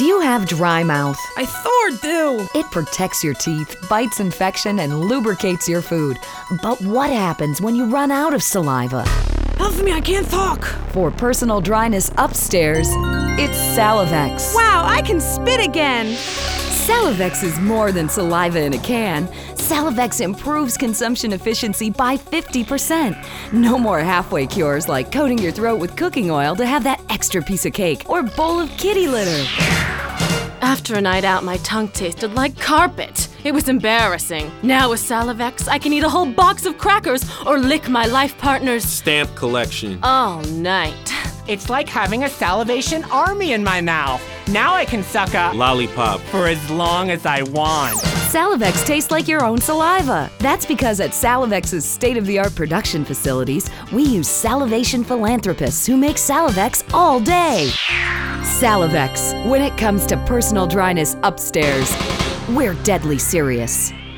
Do you have dry mouth? I do. It protects your teeth, fights infection, and lubricates your food. But what happens when you run out of saliva? Help me, I can't talk. For personal dryness upstairs, it's Salivex. Wow, I can spit again. Salivex is more than saliva in a can. Salivex improves consumption efficiency by 50%. No more halfway cures like coating your throat with cooking oil to have that extra piece of cake or bowl of kitty litter. After a night out, my tongue tasted like carpet. It was embarrassing. Now with Salivex, I can eat a whole box of crackers or lick my life partner's stamp collection all night. It's like having a salivation army in my mouth. Now I can suck a lollipop for as long as I want. Salivex tastes like your own saliva. That's because at Salivex's state-of-the-art production facilities, we use salivation philanthropists who make Salivex all day. Salivex, when it comes to personal dryness upstairs, we're deadly serious.